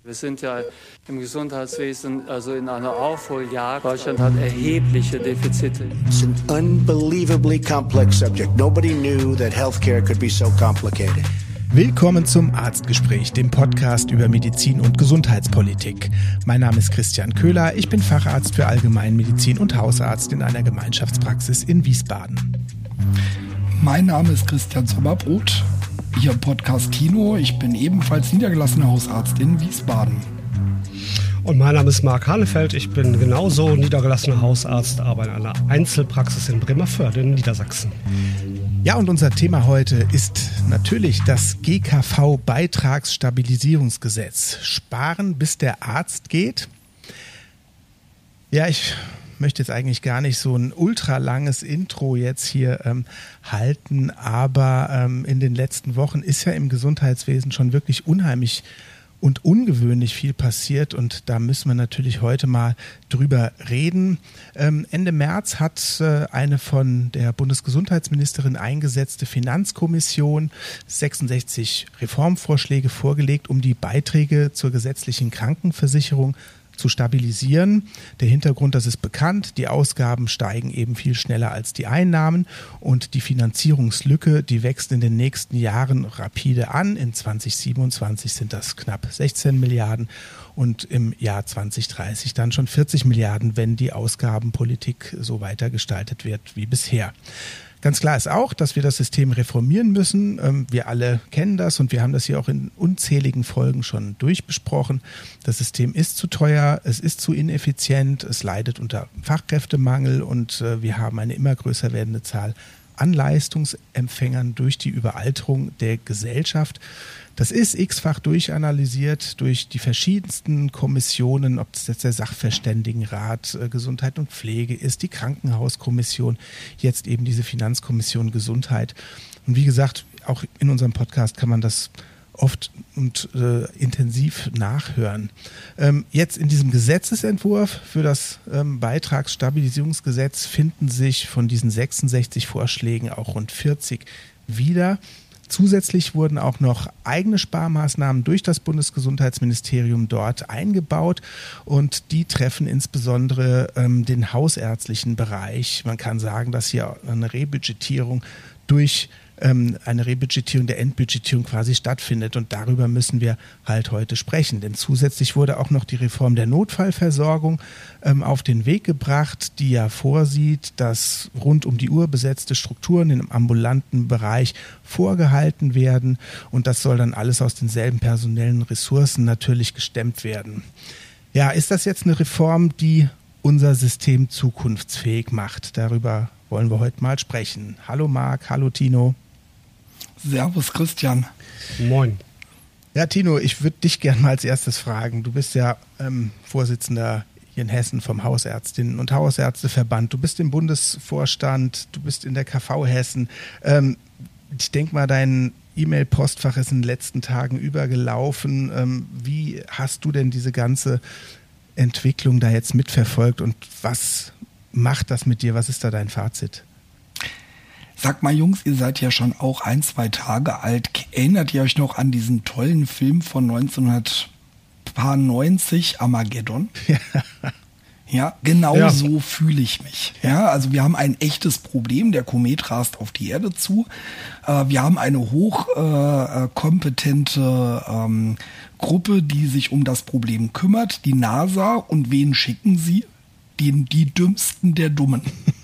Wir sind ja im Gesundheitswesen also in einer Aufholjagd. Deutschland hat erhebliche Defizite. It's an unbelievably complex subject. Nobody knew that healthcare could be so complicated. Willkommen zum Arztgespräch, dem Podcast über Medizin und Gesundheitspolitik. Mein Name ist Christian Köhler, ich bin Facharzt für Allgemeinmedizin und Hausarzt in einer Gemeinschaftspraxis in Wiesbaden. Mein Name ist Christian Sommerbrot, hier im Podcast Kino. Ich bin ebenfalls niedergelassener Hausarzt in Wiesbaden. Und mein Name ist Marc Hanefeld, ich bin genauso niedergelassener Hausarzt, aber in einer Einzelpraxis in Bremervörde in Niedersachsen. Ja, und unser Thema heute ist natürlich das GKV-Beitragsstabilisierungsgesetz. Sparen, bis der Arzt geht. Ja, ich möchte jetzt eigentlich gar nicht so ein ultralanges Intro jetzt hier halten, aber in den letzten Wochen ist ja im Gesundheitswesen schon wirklich unheimlich und ungewöhnlich viel passiert und da müssen wir natürlich heute mal drüber reden. Ende März hat eine von der Bundesgesundheitsministerin eingesetzte Finanzkommission 66 Reformvorschläge vorgelegt, um die Beiträge zur gesetzlichen Krankenversicherung zu stabilisieren. Der Hintergrund, das ist bekannt, die Ausgaben steigen eben viel schneller als die Einnahmen und die Finanzierungslücke, die wächst in den nächsten Jahren rapide an. In 2027 sind das knapp 16 Milliarden und im Jahr 2030 dann schon 40 Milliarden, wenn die Ausgabenpolitik so weiter gestaltet wird wie bisher. Ganz klar ist auch, dass wir das System reformieren müssen. Wir alle kennen das und wir haben das hier auch in unzähligen Folgen schon durchbesprochen. Das System ist zu teuer, es ist zu ineffizient, es leidet unter Fachkräftemangel und wir haben eine immer größer werdende Zahl an Leistungsempfängern durch die Überalterung der Gesellschaft. Das ist x-fach durchanalysiert durch die verschiedensten Kommissionen, ob es jetzt der Sachverständigenrat Gesundheit und Pflege ist, die Krankenhauskommission, jetzt eben diese Finanzkommission Gesundheit. Und wie gesagt, auch in unserem Podcast kann man das oft und intensiv nachhören. Jetzt in diesem Gesetzesentwurf für das Beitragsstabilisierungsgesetz finden sich von diesen 66 Vorschlägen auch rund 40 wieder. Zusätzlich wurden auch noch eigene Sparmaßnahmen durch das Bundesgesundheitsministerium dort eingebaut und die treffen insbesondere den hausärztlichen Bereich. Man kann sagen, dass hier eine Rebudgetierung der Endbudgetierung quasi stattfindet und darüber müssen wir halt heute sprechen. Denn zusätzlich wurde auch noch die Reform der Notfallversorgung auf den Weg gebracht, die ja vorsieht, dass rund um die Uhr besetzte Strukturen im ambulanten Bereich vorgehalten werden und das soll dann alles aus denselben personellen Ressourcen natürlich gestemmt werden. Ja, ist das jetzt eine Reform, die unser System zukunftsfähig macht? Darüber wollen wir heute mal sprechen. Hallo Marc, hallo Tino. Servus Christian. Moin. Ja, Tino, ich würde dich gerne mal als erstes fragen. Du bist ja Vorsitzender hier in Hessen vom Hausärztinnen- und Hausärzteverband. Du bist im Bundesvorstand, du bist in der KV Hessen. Ich denke mal, dein E-Mail-Postfach ist in den letzten Tagen übergelaufen. Wie hast du denn diese ganze Entwicklung da jetzt mitverfolgt und was macht das mit dir? Was ist da dein Fazit? Sag mal Jungs, ihr seid ja schon auch 1-2 Tage alt. Erinnert ihr euch noch an diesen tollen Film von 1990, Armageddon? Ja, genau so fühle ich mich. Ja, also wir haben ein echtes Problem. Der Komet rast auf die Erde zu. Wir haben eine hochkompetente Gruppe, die sich um das Problem kümmert. Die NASA. Und wen schicken sie? Die Dümmsten der Dummen.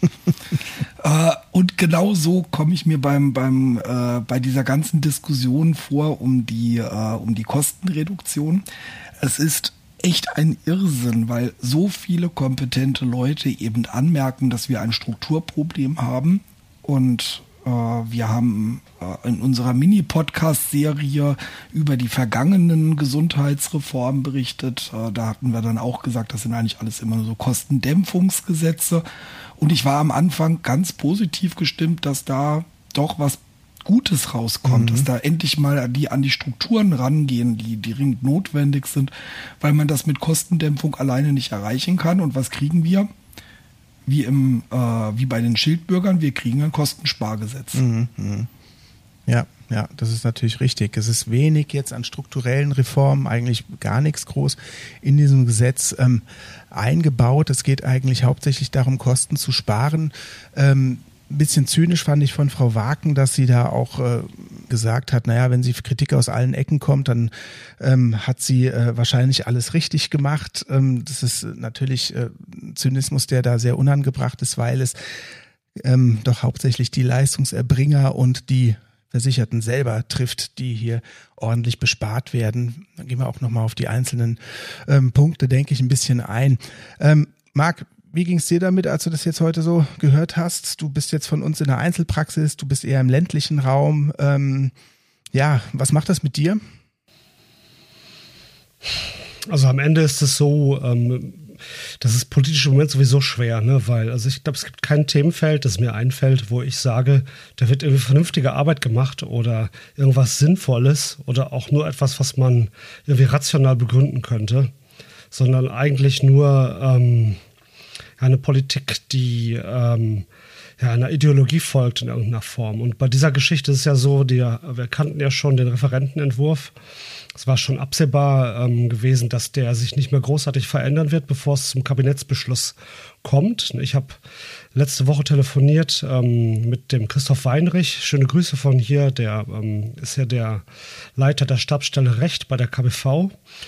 Und genau so komme ich mir bei dieser ganzen Diskussion vor um die Kostenreduktion. Es ist echt ein Irrsinn, weil so viele kompetente Leute eben anmerken, dass wir ein Strukturproblem haben und wir haben in unserer Mini-Podcast-Serie über die vergangenen Gesundheitsreformen berichtet. Da hatten wir dann auch gesagt, das sind eigentlich alles immer nur so Kostendämpfungsgesetze. Und ich war am Anfang ganz positiv gestimmt, dass da doch was Gutes rauskommt, dass da endlich mal an die Strukturen rangehen, die dringend notwendig sind, weil man das mit Kostendämpfung alleine nicht erreichen kann. Und was kriegen wir? Wie bei den Schildbürgern, wir kriegen ein Kostenspargesetz. Ja, Ja, das ist natürlich richtig. Es ist wenig jetzt an strukturellen Reformen, eigentlich gar nichts groß in diesem Gesetz eingebaut. Es geht eigentlich hauptsächlich darum, Kosten zu sparen. Ein bisschen zynisch fand ich von Frau Waken, dass sie da auch gesagt hat, naja, wenn sie Kritik aus allen Ecken kommt, dann hat sie wahrscheinlich alles richtig gemacht. Das ist natürlich Zynismus, der da sehr unangebracht ist, weil es doch hauptsächlich die Leistungserbringer und die Versicherten selber trifft, die hier ordentlich bespart werden. Dann gehen wir auch nochmal auf die einzelnen Punkte, denke ich, ein bisschen ein. Marc, wie ging es dir damit, als du das jetzt heute so gehört hast? Du bist jetzt von uns in der Einzelpraxis, du bist eher im ländlichen Raum. Was macht das mit dir? Also am Ende ist es so, das ist politisch im Moment sowieso schwer, ne? Weil, also ich glaube, es gibt kein Themenfeld, das mir einfällt, wo ich sage, da wird irgendwie vernünftige Arbeit gemacht oder irgendwas Sinnvolles oder auch nur etwas, was man irgendwie rational begründen könnte, sondern eigentlich nur eine Politik, die einer Ideologie folgt in irgendeiner Form. Und bei dieser Geschichte ist es ja so, wir kannten ja schon den Referentenentwurf. Es war schon absehbar gewesen, dass der sich nicht mehr großartig verändern wird, bevor es zum Kabinettsbeschluss kommt. Ich habe letzte Woche telefoniert mit dem Christoph Weinrich. Schöne Grüße von hier. Der ist ja der Leiter der Stabsstelle Recht bei der KBV.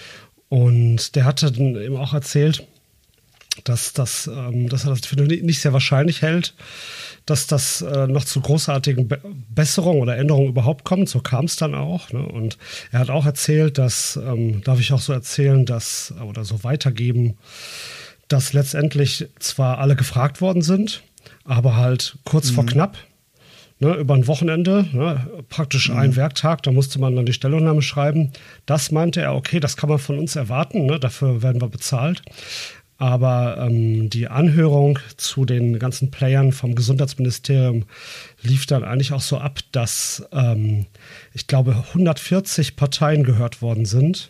Und der hatte dann eben auch erzählt, dass er das für nicht sehr wahrscheinlich hält, dass das noch zu großartigen Besserungen oder Änderungen überhaupt kommt. So kam es dann auch. Ne? Und er hat auch erzählt, dass, darf ich auch so erzählen, oder so weitergeben, dass letztendlich zwar alle gefragt worden sind, aber halt kurz vor knapp, ne, über ein Wochenende, ne, praktisch ein Werktag, da musste man dann die Stellungnahme schreiben. Das meinte er, okay, das kann man von uns erwarten, ne, dafür werden wir bezahlt. Aber die Anhörung zu den ganzen Playern vom Gesundheitsministerium lief dann eigentlich auch so ab, dass ich glaube 140 Parteien gehört worden sind.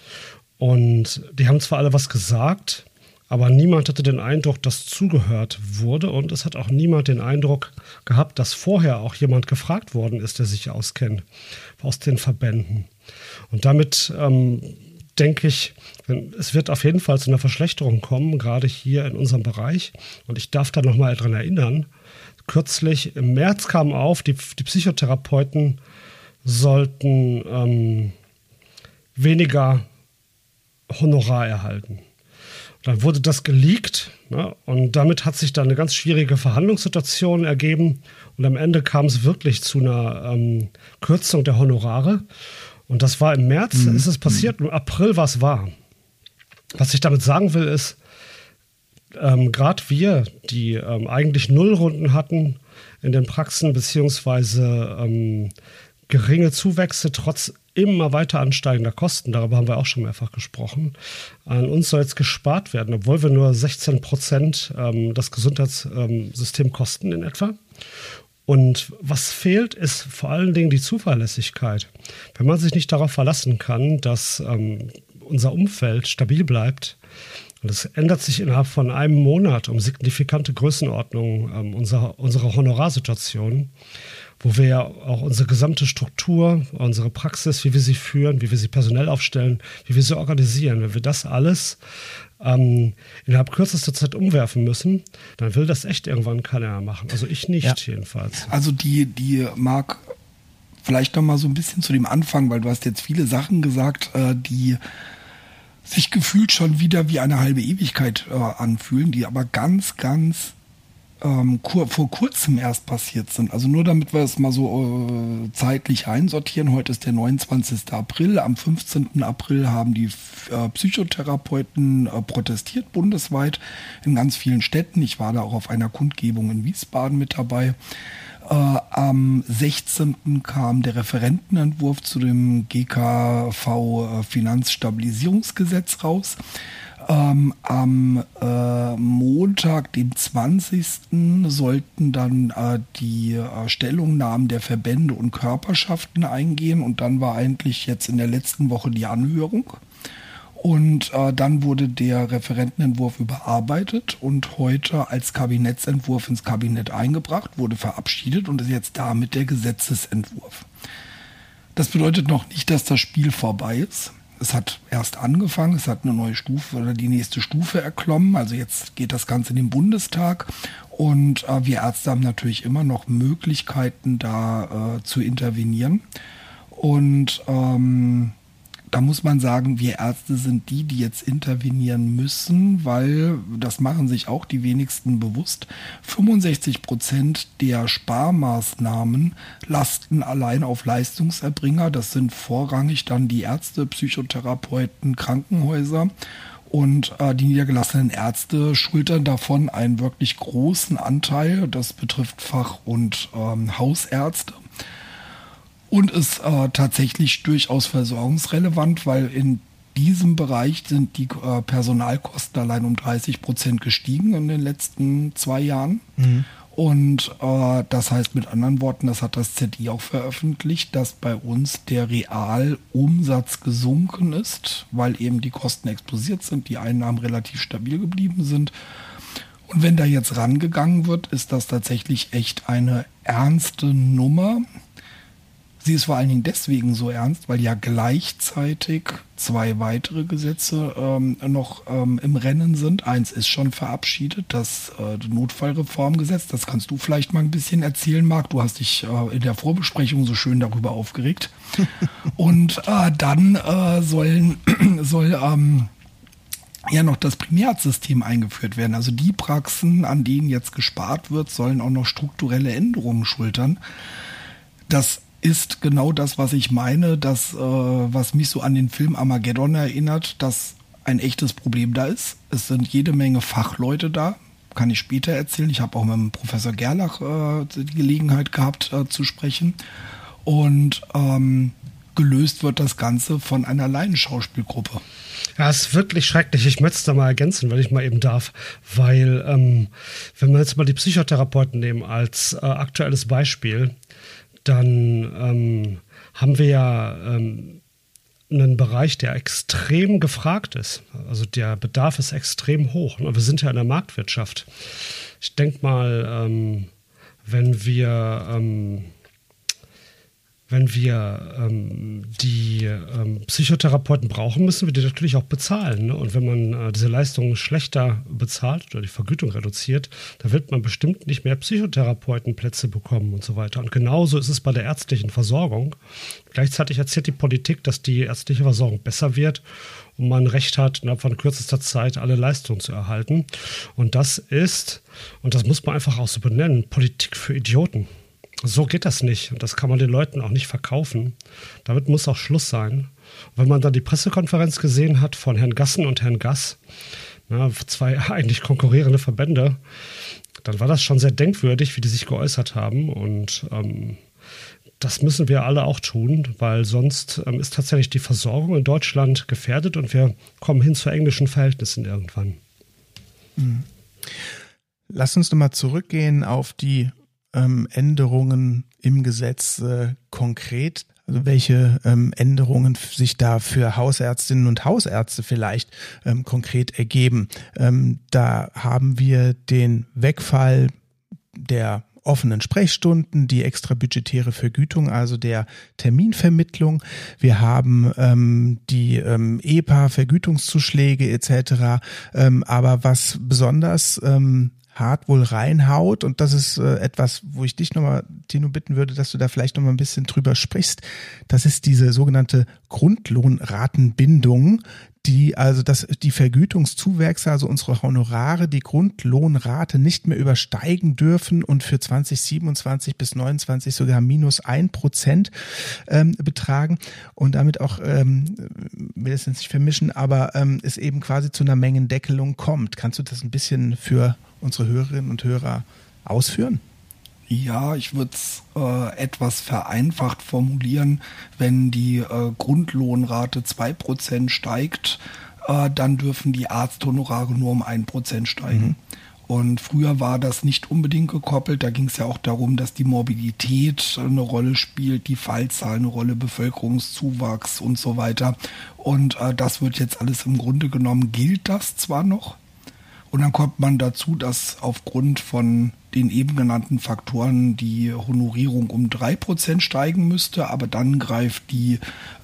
Und die haben zwar alle was gesagt, aber niemand hatte den Eindruck, dass zugehört wurde. Und es hat auch niemand den Eindruck gehabt, dass vorher auch jemand gefragt worden ist, der sich auskennt aus den Verbänden. Und damit denke ich, es wird auf jeden Fall zu einer Verschlechterung kommen, gerade hier in unserem Bereich. Und ich darf da nochmal dran erinnern, kürzlich im März kam auf, die Psychotherapeuten sollten weniger Honorar erhalten. Dann wurde das geleakt, ne? Und damit hat sich dann eine ganz schwierige Verhandlungssituation ergeben. Und am Ende kam es wirklich zu einer Kürzung der Honorare. Und das war im März, ist es passiert, im April war es wahr. Was ich damit sagen will, ist, gerade wir, die eigentlich Nullrunden hatten in den Praxen, beziehungsweise geringe Zuwächse trotz immer weiter ansteigender Kosten, darüber haben wir auch schon mehrfach gesprochen, an uns soll jetzt gespart werden, obwohl wir nur 16% das Gesundheitssystem kosten in etwa. Und was fehlt, ist vor allen Dingen die Zuverlässigkeit. Wenn man sich nicht darauf verlassen kann, dass unser Umfeld stabil bleibt, und es ändert sich innerhalb von einem Monat um signifikante Größenordnungen unserer Honorarsituation, wo wir ja auch unsere gesamte Struktur, unsere Praxis, wie wir sie führen, wie wir sie personell aufstellen, wie wir sie organisieren, wenn wir das alles innerhalb kürzester Zeit umwerfen müssen, dann will das echt irgendwann keiner mehr machen. Also ich nicht, jedenfalls. Also die Marc, vielleicht noch mal so ein bisschen zu dem Anfang, weil du hast jetzt viele Sachen gesagt, die sich gefühlt schon wieder wie eine halbe Ewigkeit anfühlen, die aber ganz vor kurzem erst passiert sind. Also nur damit wir es mal so zeitlich einsortieren. Heute ist der 29. April. Am 15. April haben die Psychotherapeuten protestiert bundesweit in ganz vielen Städten. Ich war da auch auf einer Kundgebung in Wiesbaden mit dabei. Am 16. kam der Referentenentwurf zu dem GKV Finanzstabilisierungsgesetz raus. Am Montag, dem 20. sollten dann die Stellungnahmen der Verbände und Körperschaften eingehen und dann war eigentlich jetzt in der letzten Woche die Anhörung. Und dann wurde der Referentenentwurf überarbeitet und heute als Kabinettsentwurf ins Kabinett eingebracht, wurde verabschiedet und ist jetzt damit der Gesetzesentwurf. Das bedeutet noch nicht, dass das Spiel vorbei ist. Es hat erst angefangen, es hat eine neue Stufe oder die nächste Stufe erklommen. Also jetzt geht das Ganze in den Bundestag und wir Ärzte haben natürlich immer noch Möglichkeiten, da zu intervenieren. Und da muss man sagen, wir Ärzte sind die jetzt intervenieren müssen, weil, das machen sich auch die wenigsten bewusst, 65% der Sparmaßnahmen lasten allein auf Leistungserbringer. Das sind vorrangig dann die Ärzte, Psychotherapeuten, Krankenhäuser. Und die niedergelassenen Ärzte schultern davon einen wirklich großen Anteil. Das betrifft Fach- und Hausärzte. Und ist tatsächlich durchaus versorgungsrelevant, weil in diesem Bereich sind die Personalkosten allein um 30% gestiegen in den letzten 2 Jahren. Mhm. Und das heißt mit anderen Worten, das hat das ZI auch veröffentlicht, dass bei uns der Realumsatz gesunken ist, weil eben die Kosten explodiert sind, die Einnahmen relativ stabil geblieben sind. Und wenn da jetzt rangegangen wird, ist das tatsächlich echt eine ernste Nummer. Sie ist vor allen Dingen deswegen so ernst, weil ja gleichzeitig 2 weitere Gesetze noch im Rennen sind. Eins ist schon verabschiedet, das Notfallreformgesetz. Das kannst du vielleicht mal ein bisschen erzählen, Marc. Du hast dich in der Vorbesprechung so schön darüber aufgeregt. Und dann soll ja noch das Primärarztsystem eingeführt werden. Also die Praxen, an denen jetzt gespart wird, sollen auch noch strukturelle Änderungen schultern. Das ist genau das, was ich meine, was mich so an den Film Armageddon erinnert, dass ein echtes Problem da ist. Es sind jede Menge Fachleute da, kann ich später erzählen. Ich habe auch mit dem Professor Gerlach die Gelegenheit gehabt zu sprechen. Und gelöst wird das Ganze von einer Laienschauspielgruppe. Ja, es ist wirklich schrecklich. Ich möchte es da mal ergänzen, wenn ich mal eben darf. Weil, wenn wir jetzt mal die Psychotherapeuten nehmen als aktuelles Beispiel, dann haben wir ja einen Bereich, der extrem gefragt ist. Also der Bedarf ist extrem hoch. Wir sind ja in der Marktwirtschaft. Ich denke mal, wenn wir die Psychotherapeuten brauchen, müssen wir die natürlich auch bezahlen. Ne? Und wenn man diese Leistungen schlechter bezahlt oder die Vergütung reduziert, dann wird man bestimmt nicht mehr Psychotherapeutenplätze bekommen und so weiter. Und genauso ist es bei der ärztlichen Versorgung. Gleichzeitig erzählt die Politik, dass die ärztliche Versorgung besser wird und man Recht hat, innerhalb von kürzester Zeit alle Leistungen zu erhalten. Und das ist, und das muss man einfach auch so benennen, Politik für Idioten. So geht das nicht. Und das kann man den Leuten auch nicht verkaufen. Damit muss auch Schluss sein. Und wenn man dann die Pressekonferenz gesehen hat von Herrn Gassen und Herrn Gass, 2 eigentlich konkurrierende Verbände, dann war das schon sehr denkwürdig, wie die sich geäußert haben. Und das müssen wir alle auch tun, weil sonst ist tatsächlich die Versorgung in Deutschland gefährdet und wir kommen hin zu englischen Verhältnissen irgendwann. Lass uns nochmal zurückgehen auf die Änderungen im Gesetz konkret, also welche Änderungen sich da für Hausärztinnen und Hausärzte vielleicht konkret ergeben. Da haben wir den Wegfall der offenen Sprechstunden, die extrabudgetäre Vergütung, also der Terminvermittlung. Wir haben die EPA-Vergütungszuschläge etc. Aber was besonders hart wohl reinhaut, und das ist etwas, wo ich dich nochmal, Tino, bitten würde, dass du da vielleicht nochmal ein bisschen drüber sprichst, das ist diese sogenannte Grundlohnratenbindung, die Vergütungszuwächse, also unsere Honorare, die Grundlohnrate nicht mehr übersteigen dürfen und für 2027 bis 29 sogar -1% betragen und damit auch, will es jetzt nicht vermischen, aber es eben quasi zu einer Mengendeckelung kommt. Kannst du das ein bisschen für unsere Hörerinnen und Hörer ausführen? Ja, ich würde es etwas vereinfacht formulieren. Wenn die Grundlohnrate 2% steigt, dann dürfen die Arzthonorare nur um 1% steigen. Und früher war das nicht unbedingt gekoppelt. Da ging es ja auch darum, dass die Morbidität eine Rolle spielt, die Fallzahl eine Rolle, Bevölkerungszuwachs und so weiter. Und das wird jetzt alles im Grunde genommen, gilt das zwar noch. Und dann kommt man dazu, dass aufgrund von den eben genannten Faktoren die Honorierung um 3% steigen müsste, aber dann greift die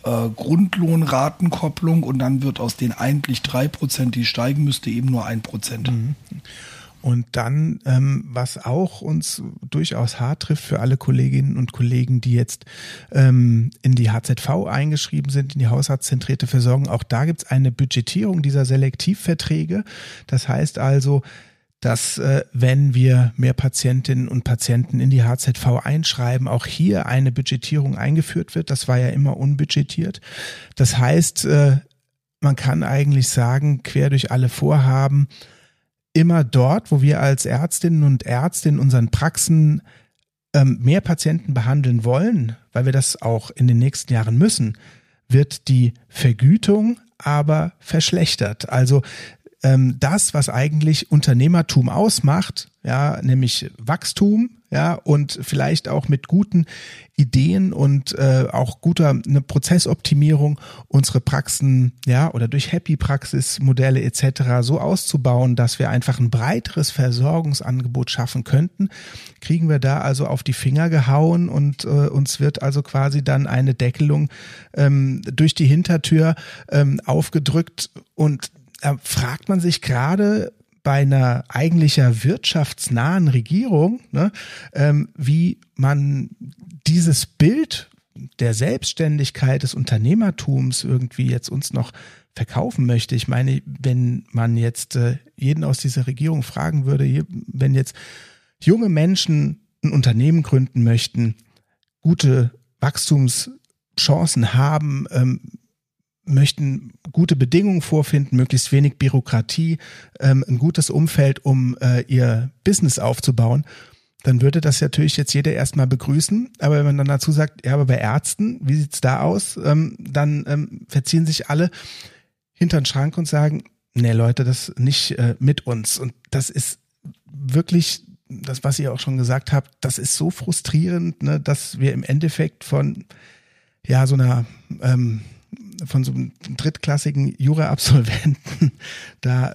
Grundlohnratenkopplung und dann wird aus den eigentlich 3%, die steigen müsste, eben nur 1%. Mhm. Und dann, was auch uns durchaus hart trifft für alle Kolleginnen und Kollegen, die jetzt in die HZV eingeschrieben sind, in die hausarztzentrierte Versorgung, auch da gibt's eine Budgetierung dieser Selektivverträge. Das heißt also, dass wenn wir mehr Patientinnen und Patienten in die HZV einschreiben, auch hier eine Budgetierung eingeführt wird. Das war ja immer unbudgetiert. Das heißt, man kann eigentlich sagen, quer durch alle Vorhaben, immer dort, wo wir als Ärztinnen und Ärzte in unseren Praxen mehr Patienten behandeln wollen, weil wir das auch in den nächsten Jahren müssen, wird die Vergütung aber verschlechtert. Also das, was eigentlich Unternehmertum ausmacht, ja, nämlich Wachstum, ja, und vielleicht auch mit guten Ideen und auch eine Prozessoptimierung unsere Praxen, ja, oder durch Happy-Praxis-Modelle etc. so auszubauen, dass wir einfach ein breiteres Versorgungsangebot schaffen könnten, kriegen wir da also auf die Finger gehauen und uns wird also quasi dann eine Deckelung durch die Hintertür aufgedrückt. Und da fragt man sich gerade bei einer eigentlicher wirtschaftsnahen Regierung, ne, wie man dieses Bild der Selbstständigkeit des Unternehmertums irgendwie jetzt uns noch verkaufen möchte. Ich meine, wenn man jetzt jeden aus dieser Regierung fragen würde, wenn jetzt junge Menschen ein Unternehmen gründen möchten, gute Wachstumschancen haben, möchten gute Bedingungen vorfinden, möglichst wenig Bürokratie, ein gutes Umfeld, um ihr Business aufzubauen, dann würde das natürlich jetzt jeder erstmal begrüßen. Aber wenn man dann dazu sagt, ja, aber bei Ärzten, wie sieht's da aus? Dann verziehen sich alle hinter den Schrank und sagen, nee Leute, das nicht mit uns. Und das ist wirklich das, was ihr auch schon gesagt habt, das ist so frustrierend, ne, dass wir im Endeffekt von so einer von so einem drittklassigen Jura-Absolventen da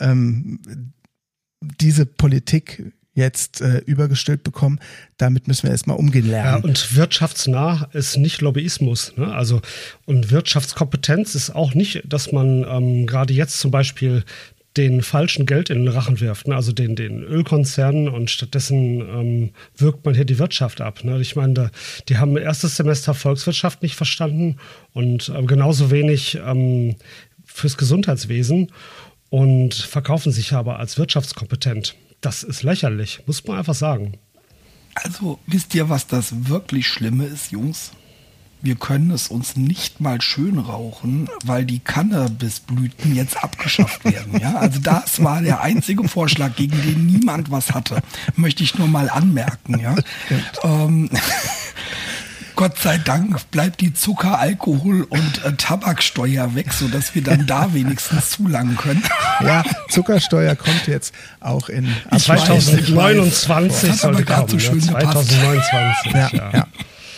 diese Politik jetzt übergestülpt bekommen, damit müssen wir erstmal umgehen lernen. Ja, und wirtschaftsnah ist nicht Lobbyismus, ne? Also, und Wirtschaftskompetenz ist auch nicht, dass man gerade jetzt zum Beispiel den falschen Geld in den Rachen wirft, ne? Also den Ölkonzernen, und stattdessen wirkt man hier die Wirtschaft ab. Ne? Ich meine, die haben erstes Semester Volkswirtschaft nicht verstanden und genauso wenig fürs Gesundheitswesen und verkaufen sich aber als wirtschaftskompetent. Das ist lächerlich, muss man einfach sagen. Also, wisst ihr, was das wirklich Schlimme ist, Jungs? Wir können es uns nicht mal schön rauchen, weil die Cannabisblüten jetzt abgeschafft werden. Ja, also das war der einzige Vorschlag, gegen den niemand was hatte. Möchte ich nur mal anmerken. Ja, Gott sei Dank bleibt die Zucker-, Alkohol- und Tabaksteuer weg, sodass wir dann da wenigstens zulangen können. Ja, Zuckersteuer kommt jetzt auch in 2029 sollte kommen. So schön 2029. Ja.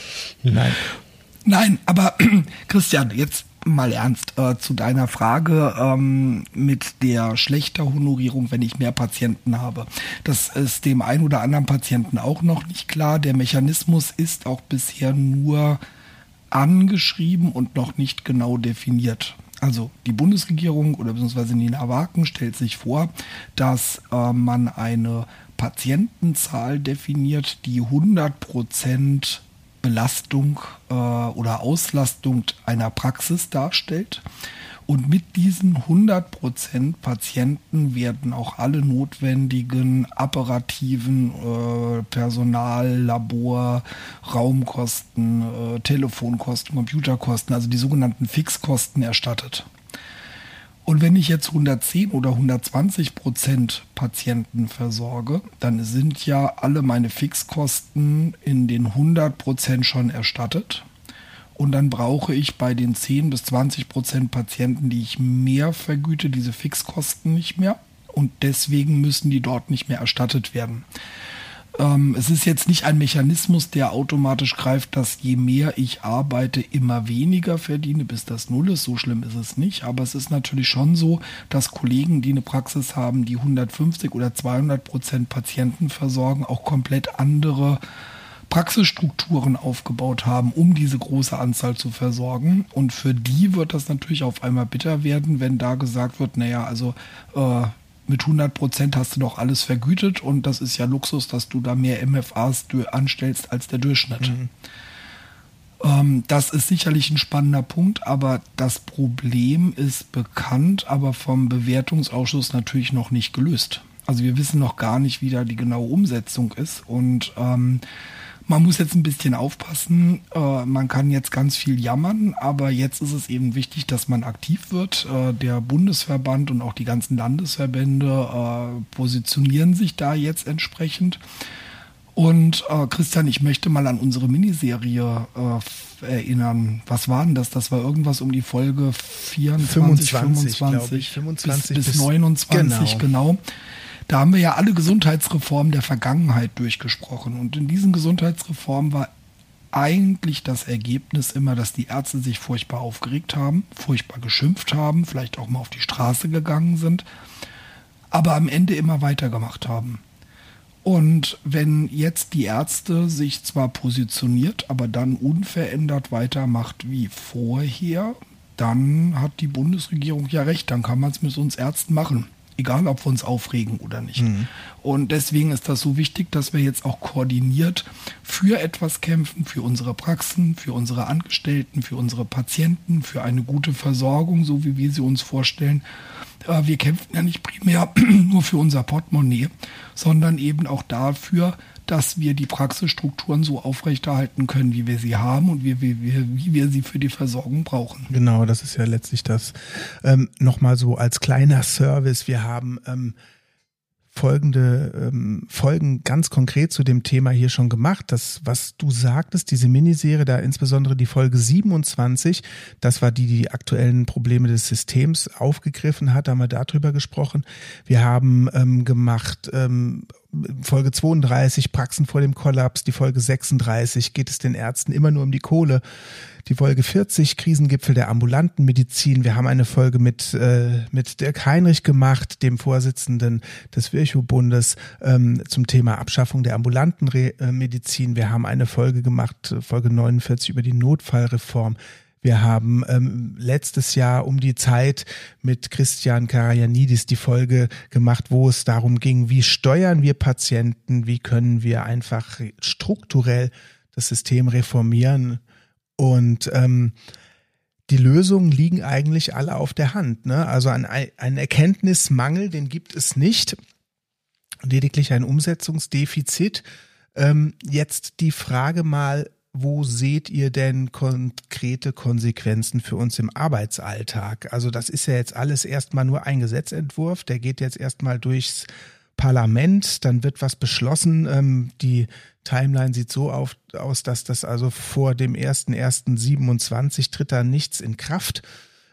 Nein, aber Christian, jetzt mal ernst zu deiner Frage mit der schlechter Honorierung, wenn ich mehr Patienten habe. Das ist dem einen oder anderen Patienten auch noch nicht klar. Der Mechanismus ist auch bisher nur angeschrieben und noch nicht genau definiert. Also die Bundesregierung oder beziehungsweise Nina Waken stellt sich vor, dass man eine Patientenzahl definiert, die 100% Belastung oder Auslastung einer Praxis darstellt. Und mit diesen 100% Patienten werden auch alle notwendigen apparativen Personal-, Labor-, Raumkosten, Telefonkosten, Computerkosten, also die sogenannten Fixkosten erstattet. Und wenn ich jetzt 110 oder 120% Patienten versorge, dann sind ja alle meine Fixkosten in den 100% schon erstattet. Und dann brauche ich bei den 10 bis 20% Patienten, die ich mehr vergüte, diese Fixkosten nicht mehr. Und deswegen müssen die dort nicht mehr erstattet werden. Es ist jetzt nicht ein Mechanismus, der automatisch greift, dass je mehr ich arbeite, immer weniger verdiene, bis das Null ist. So schlimm ist es nicht. Aber es ist natürlich schon so, dass Kollegen, die eine Praxis haben, die 150 oder 200% Patienten versorgen, auch komplett andere Praxisstrukturen aufgebaut haben, um diese große Anzahl zu versorgen. Und für die wird das natürlich auf einmal bitter werden, wenn da gesagt wird, naja, also mit 100% hast du doch alles vergütet und das ist ja Luxus, dass du da mehr MFAs anstellst als der Durchschnitt. Das ist sicherlich ein spannender Punkt, aber das Problem ist bekannt, aber vom Bewertungsausschuss natürlich noch nicht gelöst. Also wir wissen noch gar nicht, wie da die genaue Umsetzung ist und man muss jetzt ein bisschen aufpassen. Man kann jetzt ganz viel jammern, aber jetzt ist es eben wichtig, dass man aktiv wird. Der Bundesverband und auch die ganzen Landesverbände positionieren sich da jetzt entsprechend. Und Christian, ich möchte mal an unsere Miniserie erinnern. Was war denn das? Das war irgendwas um die Folge 24, 25 bis 29, genau. Da haben wir ja alle Gesundheitsreformen der Vergangenheit durchgesprochen. Und in diesen Gesundheitsreformen war eigentlich das Ergebnis immer, dass die Ärzte sich furchtbar aufgeregt haben, furchtbar geschimpft haben, vielleicht auch mal auf die Straße gegangen sind, aber am Ende immer weitergemacht haben. Und wenn jetzt die Ärzte sich zwar positioniert, aber dann unverändert weitermacht wie vorher, dann hat die Bundesregierung ja recht, dann kann man es mit uns Ärzten machen. Egal, ob wir uns aufregen oder nicht. Und deswegen ist das so wichtig, dass wir jetzt auch koordiniert für etwas kämpfen, für unsere Praxen, für unsere Angestellten, für unsere Patienten, für eine gute Versorgung, so wie wir sie uns vorstellen. Wir kämpfen ja nicht primär nur für unser Portemonnaie, sondern eben auch dafür, dass wir die Praxisstrukturen so aufrechterhalten können, wie wir sie haben und wie wir sie für die Versorgung brauchen. Genau, das ist ja letztlich das. Nochmal so als kleiner Service. Wir haben folgende Folgen ganz konkret zu dem Thema hier schon gemacht. Das, was du sagtest, diese Miniserie, da insbesondere die Folge 27, das war die aktuellen Probleme des Systems aufgegriffen hat, da haben wir darüber gesprochen. Wir haben gemacht Folge 32, Praxen vor dem Kollaps, die Folge 36, geht es den Ärzten immer nur um die Kohle, die Folge 40, Krisengipfel der ambulanten Medizin. Wir haben eine Folge mit Dirk Heinrich gemacht, dem Vorsitzenden des Virchow-Bundes, zum Thema Abschaffung der ambulanten Medizin. Wir haben eine Folge gemacht, Folge 49, über die Notfallreform. Wir haben letztes Jahr um die Zeit mit Christian Karajanidis die Folge gemacht, wo es darum ging, wie steuern wir Patienten, wie können wir einfach strukturell das System reformieren. Und die Lösungen liegen eigentlich alle auf der Hand, ne? Also ein Erkenntnismangel, den gibt es nicht, lediglich ein Umsetzungsdefizit. Jetzt die Frage mal, wo seht ihr denn konkrete Konsequenzen für uns im Arbeitsalltag? Also das ist ja jetzt alles erstmal nur ein Gesetzentwurf, der geht jetzt erstmal durchs Parlament, dann wird was beschlossen. Die Timeline sieht so aus, dass das also vor dem 01.01.27 tritt da nichts in Kraft.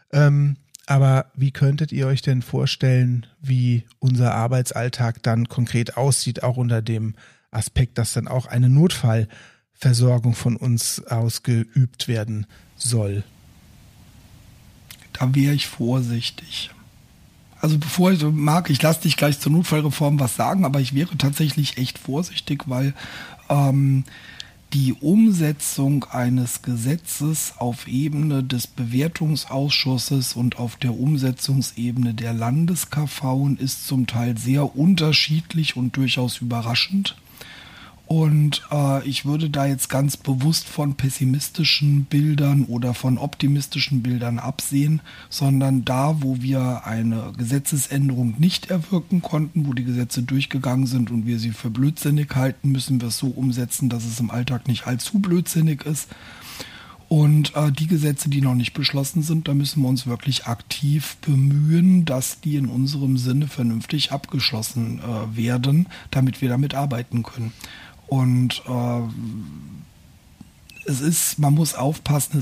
Aber wie könntet ihr euch denn vorstellen, wie unser Arbeitsalltag dann konkret aussieht, auch unter dem Aspekt, dass dann auch eine Notfallversorgung von uns ausgeübt werden soll? Da wäre ich vorsichtig. Also bevor ich lasse dich gleich zur Notfallreform was sagen, aber ich wäre tatsächlich echt vorsichtig, weil die Umsetzung eines Gesetzes auf Ebene des Bewertungsausschusses und auf der Umsetzungsebene der Landes-KV ist zum Teil sehr unterschiedlich und durchaus überraschend. Und ich würde da jetzt ganz bewusst von pessimistischen Bildern oder von optimistischen Bildern absehen, sondern da, wo wir eine Gesetzesänderung nicht erwirken konnten, wo die Gesetze durchgegangen sind und wir sie für blödsinnig halten, müssen wir es so umsetzen, dass es im Alltag nicht allzu blödsinnig ist. Und die Gesetze, die noch nicht beschlossen sind, da müssen wir uns wirklich aktiv bemühen, dass die in unserem Sinne vernünftig abgeschlossen werden, damit wir damit arbeiten können. Und man muss aufpassen,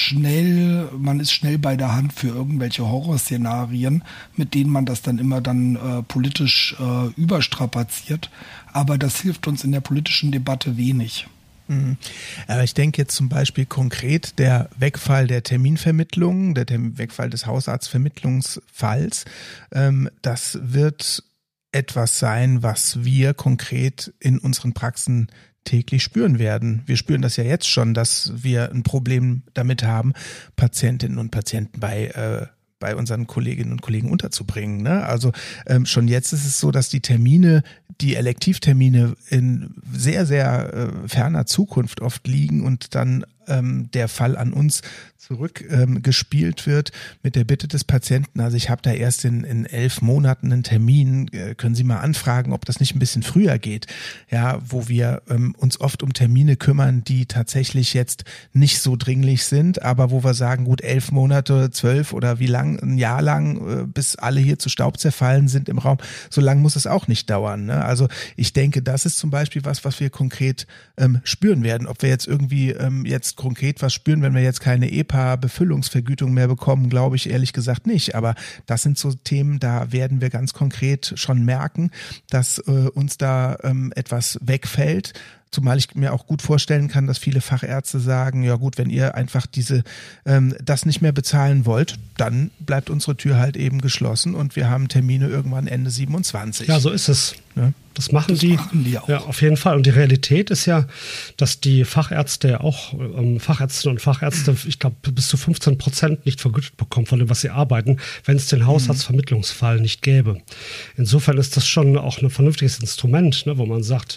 man ist schnell bei der Hand für irgendwelche Horrorszenarien, mit denen man das dann immer politisch überstrapaziert. Aber das hilft uns in der politischen Debatte wenig. Aber ich denke jetzt zum Beispiel konkret der Wegfall der Terminvermittlung, der Wegfall des Hausarztvermittlungsfalls, das wird etwas sein, was wir konkret in unseren Praxen täglich spüren werden. Wir spüren das ja jetzt schon, dass wir ein Problem damit haben, Patientinnen und Patienten bei unseren Kolleginnen und Kollegen unterzubringen. Ne? Also schon jetzt ist es so, dass die Elektivtermine in sehr, sehr ferner Zukunft oft liegen und dann der Fall an uns zurückgespielt wird mit der Bitte des Patienten. Also ich habe da erst in 11 Monaten einen Termin. Können Sie mal anfragen, ob das nicht ein bisschen früher geht? Ja, wo wir uns oft um Termine kümmern, die tatsächlich jetzt nicht so dringlich sind, aber wo wir sagen, gut, 11 Monate, 12 oder wie lang, ein Jahr lang, bis alle hier zu Staub zerfallen sind im Raum, so lang muss es auch nicht dauern. Ne? Also ich denke, das ist zum Beispiel was wir konkret spüren werden. Ob wir jetzt irgendwie jetzt konkret was spüren, wenn wir jetzt keine EPA-Befüllungsvergütung mehr bekommen, glaube ich ehrlich gesagt nicht. Aber das sind so Themen, da werden wir ganz konkret schon merken, dass uns da etwas wegfällt. Zumal ich mir auch gut vorstellen kann, dass viele Fachärzte sagen, ja gut, wenn ihr einfach das nicht mehr bezahlen wollt, dann bleibt unsere Tür halt eben geschlossen und wir haben Termine irgendwann Ende 27. Ja, so ist es. Ja. Das machen die auch. Ja, auf jeden Fall. Und die Realität ist ja, dass die Fachärzte ja auch, Fachärztinnen und Fachärzte, ich glaube, bis zu 15% nicht vergütet bekommen von dem, was sie arbeiten, wenn es den Hausarztvermittlungsfall nicht gäbe. Insofern ist das schon auch ein vernünftiges Instrument, ne, wo man sagt,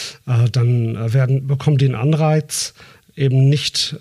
dann bekommen die einen Anreiz, eben nicht,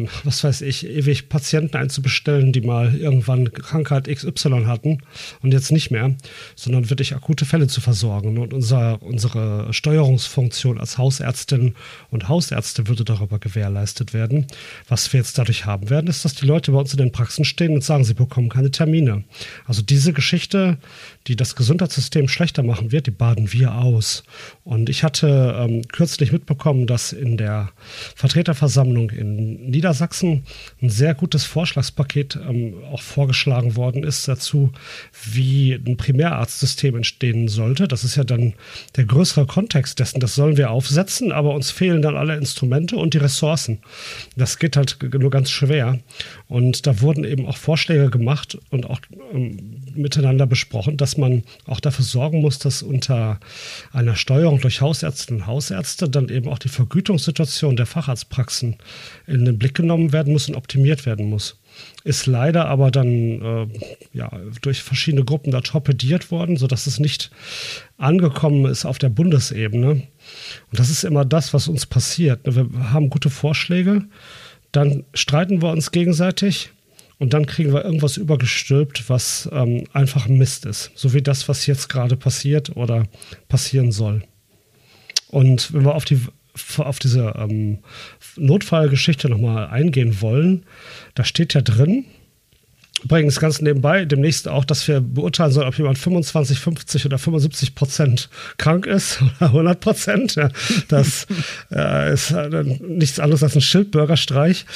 ewig Patienten einzubestellen, die mal irgendwann Krankheit XY hatten und jetzt nicht mehr, sondern wirklich akute Fälle zu versorgen. Und unsere Steuerungsfunktion als Hausärztin und Hausärzte würde darüber gewährleistet werden. Was wir jetzt dadurch haben werden, ist, dass die Leute bei uns in den Praxen stehen und sagen, sie bekommen keine Termine. Also diese Geschichte, die das Gesundheitssystem schlechter machen wird, die baden wir aus. Und ich hatte kürzlich mitbekommen, dass in der Vertreterversammlung in Niedersachsen ein sehr gutes Vorschlagspaket auch vorgeschlagen worden ist dazu, wie ein Primärarztsystem entstehen sollte. Das ist ja dann der größere Kontext dessen. Das sollen wir aufsetzen, aber uns fehlen dann alle Instrumente und die Ressourcen. Das geht halt nur ganz schwer. Und da wurden eben auch Vorschläge gemacht und auch miteinander besprochen, dass man auch dafür sorgen muss, dass unter einer Steuerung durch Hausärztinnen und Hausärzte dann eben auch die Vergütungssituation der Facharztpraxen in den Blick genommen werden muss und optimiert werden muss. Ist leider aber dann durch verschiedene Gruppen da torpediert worden, sodass es nicht angekommen ist auf der Bundesebene. Und das ist immer das, was uns passiert. Wir haben gute Vorschläge, dann streiten wir uns gegenseitig und dann kriegen wir irgendwas übergestülpt, was einfach Mist ist. So wie das, was jetzt gerade passiert oder passieren soll. Und wenn wir auf diese Notfallgeschichte nochmal eingehen wollen, da steht ja drin, übrigens ganz nebenbei, demnächst auch, dass wir beurteilen sollen, ob jemand 25, 50 oder 75% krank ist oder 100%. Ja, das ist nichts anderes als ein Schildbürgerstreich.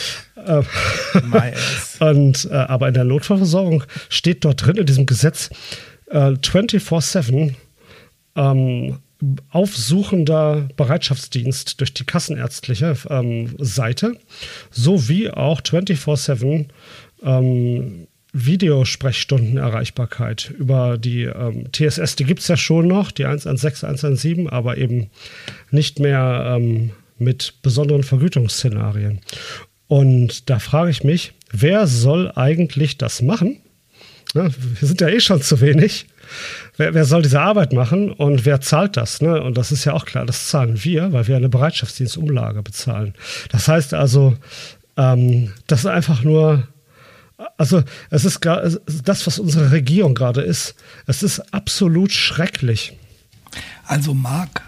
Aber in der Notfallversorgung steht dort drin in diesem Gesetz 24/7 aufsuchender Bereitschaftsdienst durch die kassenärztliche Seite sowie auch 24/7 Videosprechstundenerreichbarkeit über die TSS, die gibt es ja schon noch, die 116, 117, aber eben nicht mehr mit besonderen Vergütungsszenarien. Und da frage ich mich, wer soll eigentlich das machen? Ja, wir sind ja eh schon zu wenig. Wer soll diese Arbeit machen und wer zahlt das? Ne? Und das ist ja auch klar, das zahlen wir, weil wir eine Bereitschaftsdienstumlage bezahlen. Das heißt also, das ist einfach nur, also es ist das, was unsere Regierung gerade ist, es ist absolut schrecklich. Also Marc,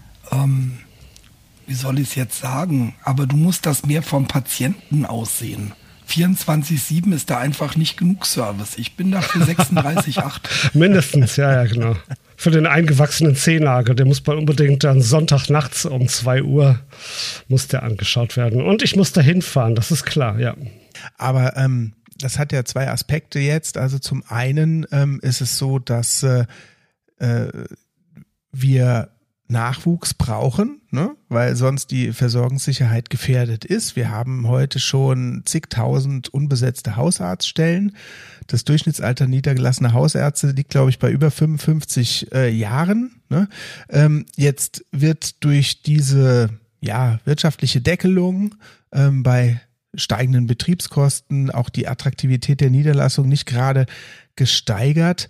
wie soll ich es jetzt sagen, aber du musst das mehr vom Patienten aussehen. 24/7 ist da einfach nicht genug Service. Ich bin da für 36/8. Mindestens, ja, genau. für den eingewachsenen Zehennagel. Der muss unbedingt dann Sonntagnachts um 2 Uhr muss der angeschaut werden. Und ich muss da hinfahren, das ist klar, ja. Aber das hat ja 2 Aspekte jetzt. Also zum einen ist es so, dass wir Nachwuchs brauchen, ne? Weil sonst die Versorgungssicherheit gefährdet ist. Wir haben heute schon zigtausend unbesetzte Hausarztstellen. Das Durchschnittsalter niedergelassener Hausärzte liegt, glaube ich, bei über 55 Jahren. Ne? Jetzt wird durch diese wirtschaftliche Deckelung bei steigenden Betriebskosten auch die Attraktivität der Niederlassung nicht gerade gesteigert.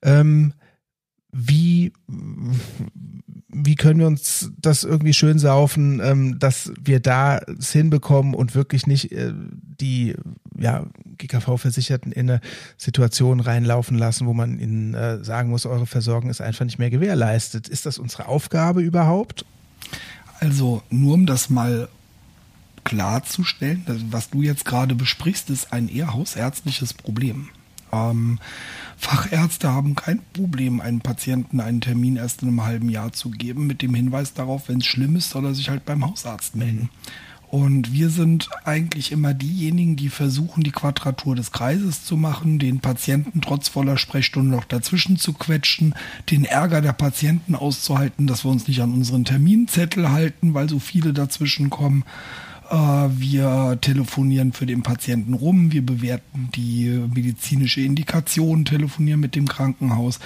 Wie können wir uns das irgendwie schön saufen, dass wir da es hinbekommen und wirklich nicht die GKV-Versicherten in eine Situation reinlaufen lassen, wo man ihnen sagen muss, eure Versorgung ist einfach nicht mehr gewährleistet. Ist das unsere Aufgabe überhaupt? Also nur um das mal klarzustellen, was du jetzt gerade besprichst, ist ein eher hausärztliches Problem. Fachärzte haben kein Problem, einem Patienten einen Termin erst in einem halben Jahr zu geben, mit dem Hinweis darauf, wenn es schlimm ist, soll er sich halt beim Hausarzt melden. Und wir sind eigentlich immer diejenigen, die versuchen, die Quadratur des Kreises zu machen, den Patienten trotz voller Sprechstunden noch dazwischen zu quetschen, den Ärger der Patienten auszuhalten, dass wir uns nicht an unseren Terminzettel halten, weil so viele dazwischen kommen. Wir telefonieren für den Patienten rum, wir bewerten die medizinische Indikation, telefonieren mit dem Krankenhaus.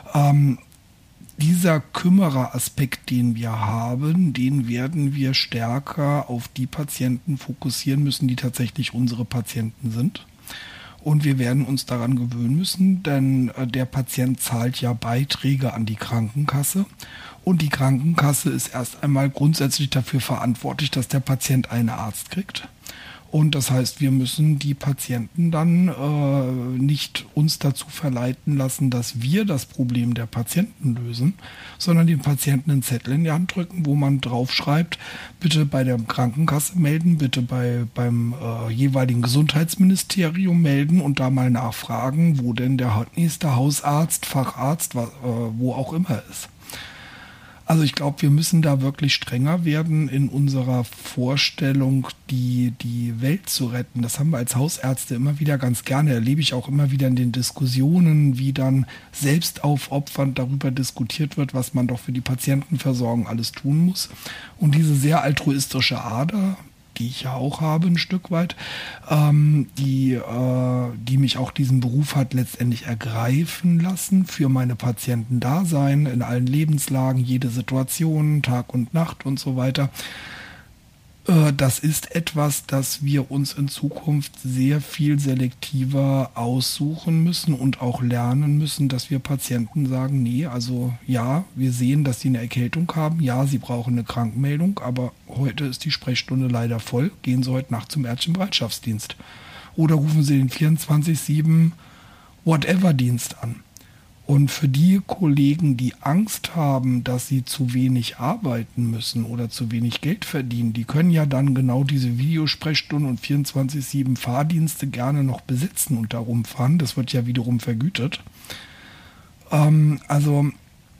Dieser Kümmereraspekt, den wir haben, den werden wir stärker auf die Patienten fokussieren müssen, die tatsächlich unsere Patienten sind. Und wir werden uns daran gewöhnen müssen, denn der Patient zahlt ja Beiträge an die Krankenkasse. Und die Krankenkasse ist erst einmal grundsätzlich dafür verantwortlich, dass der Patient einen Arzt kriegt. Und das heißt, wir müssen die Patienten dann nicht uns dazu verleiten lassen, dass wir das Problem der Patienten lösen, sondern den Patienten einen Zettel in die Hand drücken, wo man draufschreibt, bitte bei der Krankenkasse melden, bitte beim jeweiligen Gesundheitsministerium melden und da mal nachfragen, wo denn der nächste Hausarzt, Facharzt, wo auch immer ist. Also ich glaube, wir müssen da wirklich strenger werden in unserer Vorstellung, die Welt zu retten. Das haben wir als Hausärzte immer wieder ganz gerne, erlebe ich auch immer wieder in den Diskussionen, wie dann selbstaufopfernd darüber diskutiert wird, was man doch für die Patientenversorgung alles tun muss. Und diese sehr altruistische Ader, die ich ja auch habe ein Stück weit, die mich auch diesen Beruf hat letztendlich ergreifen lassen, für meine Patienten da sein, in allen Lebenslagen, jede Situation, Tag und Nacht und so weiter. Das ist etwas, das wir uns in Zukunft sehr viel selektiver aussuchen müssen und auch lernen müssen, dass wir Patienten sagen, nee, also ja, wir sehen, dass sie eine Erkältung haben, ja, sie brauchen eine Krankmeldung, aber heute ist die Sprechstunde leider voll, gehen Sie heute Nacht zum ärztlichen Bereitschaftsdienst oder rufen Sie den 24/7 Whatever-Dienst an. Und für die Kollegen, die Angst haben, dass sie zu wenig arbeiten müssen oder zu wenig Geld verdienen, die können ja dann genau diese Videosprechstunden und 24/7 Fahrdienste gerne noch besetzen und da rumfahren. Das wird ja wiederum vergütet. Also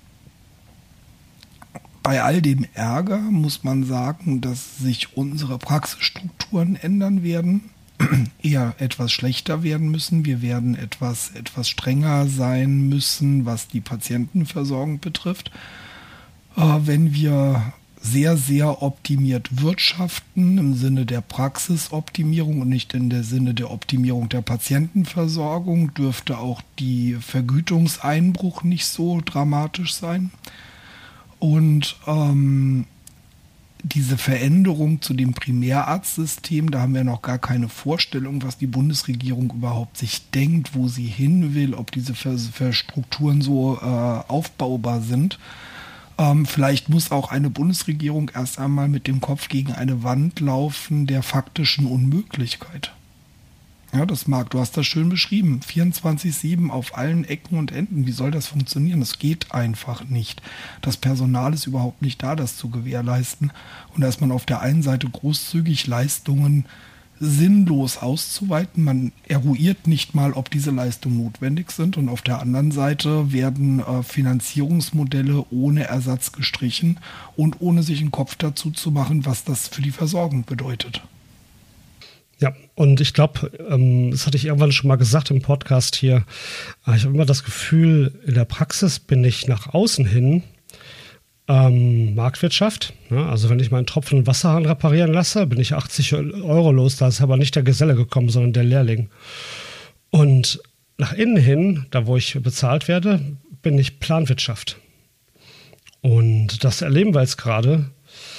bei all dem Ärger muss man sagen, dass sich unsere Praxisstrukturen ändern werden. Eher etwas schlechter werden müssen. Wir werden etwas strenger sein müssen, was die Patientenversorgung betrifft. Wenn wir sehr, sehr optimiert wirtschaften, im Sinne der Praxisoptimierung und nicht in der Sinne der Optimierung der Patientenversorgung, dürfte auch die Vergütungseinbruch nicht so dramatisch sein. Und diese Veränderung zu dem Primärarztsystem, da haben wir noch gar keine Vorstellung, was die Bundesregierung überhaupt sich denkt, wo sie hin will, ob diese Strukturen so aufbaubar sind. Vielleicht muss auch eine Bundesregierung erst einmal mit dem Kopf gegen eine Wand laufen der faktischen Unmöglichkeit. Ja, du hast das schön beschrieben. 24/7 auf allen Ecken und Enden. Wie soll das funktionieren? Das geht einfach nicht. Das Personal ist überhaupt nicht da, das zu gewährleisten. Und da ist man auf der einen Seite großzügig Leistungen sinnlos auszuweiten. Man eruiert nicht mal, ob diese Leistungen notwendig sind. Und auf der anderen Seite werden Finanzierungsmodelle ohne Ersatz gestrichen und ohne sich einen Kopf dazu zu machen, was das für die Versorgung bedeutet. Ja, und ich glaube, das hatte ich irgendwann schon mal gesagt im Podcast hier, ich habe immer das Gefühl, in der Praxis bin ich nach außen hin Marktwirtschaft. Ne? Also wenn ich meinen Tropfen Wasserhahn reparieren lasse, bin ich 80 Euro los, da ist aber nicht der Geselle gekommen, sondern der Lehrling. Und nach innen hin, da wo ich bezahlt werde, bin ich Planwirtschaft. Und das erleben wir jetzt gerade,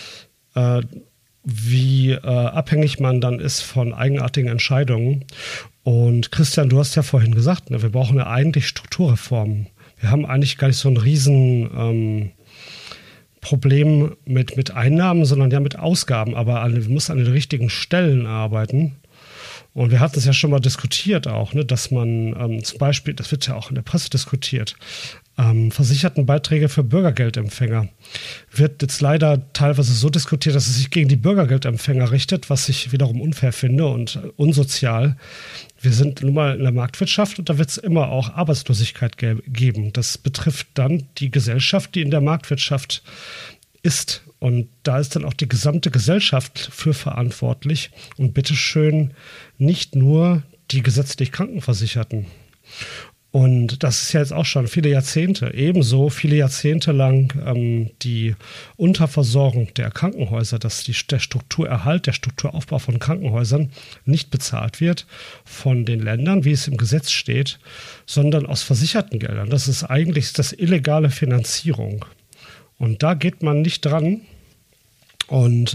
wie abhängig man dann ist von eigenartigen Entscheidungen. Und Christian, du hast ja vorhin gesagt, ne, wir brauchen ja eigentlich Strukturreformen. Wir haben eigentlich gar nicht so ein riesen Problem mit Einnahmen, sondern ja mit Ausgaben. Aber wir müssen an den richtigen Stellen arbeiten. Und wir hatten es ja schon mal diskutiert auch, ne, dass man zum Beispiel, das wird ja auch in der Presse diskutiert, Versichertenbeiträge für Bürgergeldempfänger wird jetzt leider teilweise so diskutiert, dass es sich gegen die Bürgergeldempfänger richtet, was ich wiederum unfair finde und unsozial. Wir sind nun mal in der Marktwirtschaft und da wird es immer auch Arbeitslosigkeit geben. Das betrifft dann die Gesellschaft, die in der Marktwirtschaft ist. Und da ist dann auch die gesamte Gesellschaft für verantwortlich und bitteschön nicht nur die gesetzlich Krankenversicherten. Und das ist ja jetzt auch schon viele Jahrzehnte, ebenso viele Jahrzehnte lang die Unterversorgung der Krankenhäuser, dass der Strukturerhalt, der Strukturaufbau von Krankenhäusern nicht bezahlt wird von den Ländern, wie es im Gesetz steht, sondern aus versicherten Geldern. Das ist eigentlich das illegale Finanzierung. Und da geht man nicht dran. Und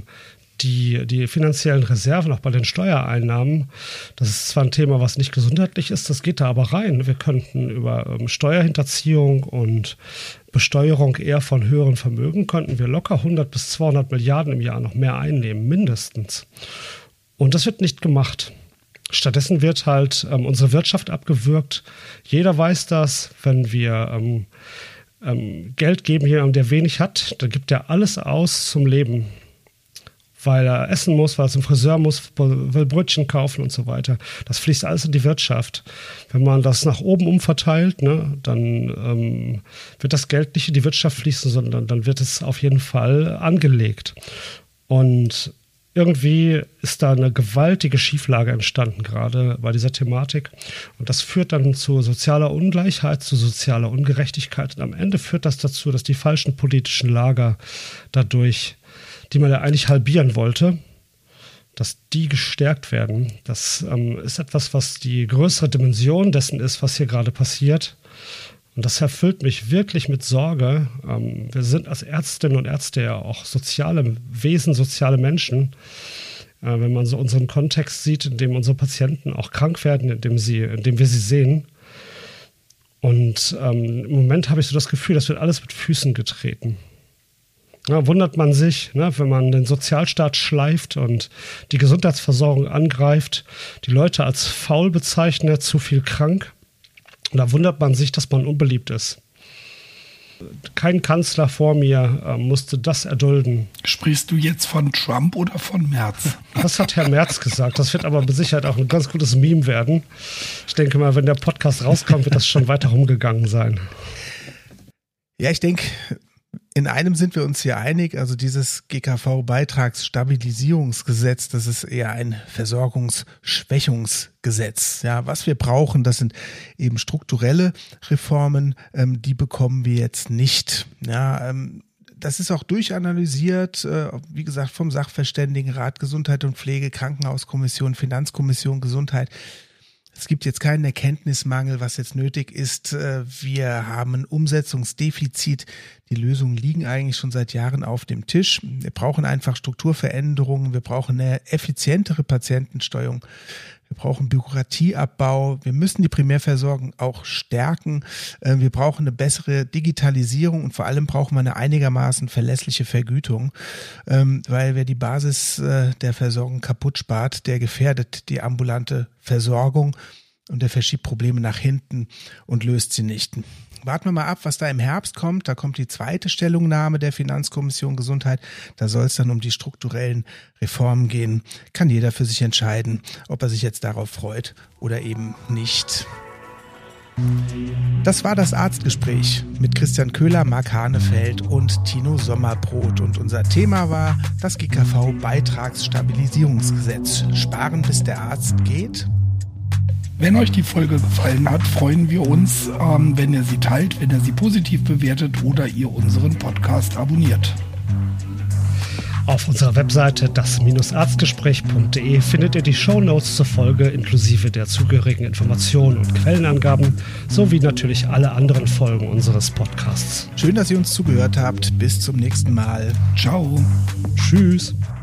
die finanziellen Reserven, auch bei den Steuereinnahmen, das ist zwar ein Thema, was nicht gesundheitlich ist, das geht da aber rein. Wir könnten über Steuerhinterziehung und Besteuerung eher von höheren Vermögen, könnten wir locker 100 bis 200 Milliarden im Jahr noch mehr einnehmen, mindestens. Und das wird nicht gemacht. Stattdessen wird halt unsere Wirtschaft abgewürgt. Jeder weiß das, wenn wir Geld geben jemandem, der wenig hat, dann gibt er alles aus zum Leben. Weil er essen muss, weil er zum Friseur muss, will Brötchen kaufen und so weiter. Das fließt alles in die Wirtschaft. Wenn man das nach oben umverteilt, ne, dann wird das Geld nicht in die Wirtschaft fließen, sondern dann wird es auf jeden Fall angelegt. Und irgendwie ist da eine gewaltige Schieflage entstanden, gerade bei dieser Thematik. Und das führt dann zu sozialer Ungleichheit, zu sozialer Ungerechtigkeit. Und am Ende führt das dazu, dass die falschen politischen Lager dadurch, die man ja eigentlich halbieren wollte, dass die gestärkt werden. Das ist etwas, was die größere Dimension dessen ist, was hier gerade passiert. Und das erfüllt mich wirklich mit Sorge. Wir sind als Ärztinnen und Ärzte ja auch soziale Wesen, soziale Menschen. Wenn man so unseren Kontext sieht, in dem unsere Patienten auch krank werden, in dem wir sie sehen. Und im Moment habe ich so das Gefühl, das wird alles mit Füßen getreten. Ja, wundert man sich, ne, wenn man den Sozialstaat schleift und die Gesundheitsversorgung angreift, die Leute als faul bezeichnet, zu viel krank. Und da wundert man sich, dass man unbeliebt ist. Kein Kanzler vor mir musste das erdulden. Sprichst du jetzt von Trump oder von Merz? Das hat Herr Merz gesagt. Das wird aber mit Sicherheit auch ein ganz gutes Meme werden. Ich denke mal, wenn der Podcast rauskommt, wird das schon weiter rumgegangen sein. Ja, ich denke, in einem sind wir uns hier einig, also dieses GKV-Beitragsstabilisierungsgesetz, das ist eher ein Versorgungsschwächungsgesetz. Ja, was wir brauchen, das sind eben strukturelle Reformen, die bekommen wir jetzt nicht. Ja, das ist auch durchanalysiert, wie gesagt, vom Sachverständigenrat, Gesundheit und Pflege, Krankenhauskommission, Finanzkommission, Gesundheit. Es gibt jetzt keinen Erkenntnismangel, was jetzt nötig ist. Wir haben ein Umsetzungsdefizit. Die Lösungen liegen eigentlich schon seit Jahren auf dem Tisch. Wir brauchen einfach Strukturveränderungen. Wir brauchen eine effizientere Patientensteuerung. Wir brauchen Bürokratieabbau. Wir müssen die Primärversorgung auch stärken. Wir brauchen eine bessere Digitalisierung und vor allem brauchen wir eine einigermaßen verlässliche Vergütung, weil wer die Basis der Versorgung kaputt spart, der gefährdet die ambulante Versorgung. und er verschiebt Probleme nach hinten und löst sie nicht. Warten wir mal ab, was da im Herbst kommt. Da kommt die zweite Stellungnahme der Finanzkommission Gesundheit. Da soll es dann um die strukturellen Reformen gehen. Kann jeder für sich entscheiden, ob er sich jetzt darauf freut oder eben nicht. Das war das Arztgespräch mit Christian Köhler, Marc Hanefeld und Tino Sommerbrot. Und unser Thema war das GKV-Beitragsstabilisierungsgesetz. Sparen, bis der Arzt geht? Wenn euch die Folge gefallen hat, freuen wir uns, wenn ihr sie teilt, wenn ihr sie positiv bewertet oder ihr unseren Podcast abonniert. Auf unserer Webseite das-arztgespräch.de findet ihr die Shownotes zur Folge inklusive der zugehörigen Informationen und Quellenangaben sowie natürlich alle anderen Folgen unseres Podcasts. Schön, dass ihr uns zugehört habt. Bis zum nächsten Mal. Ciao. Tschüss.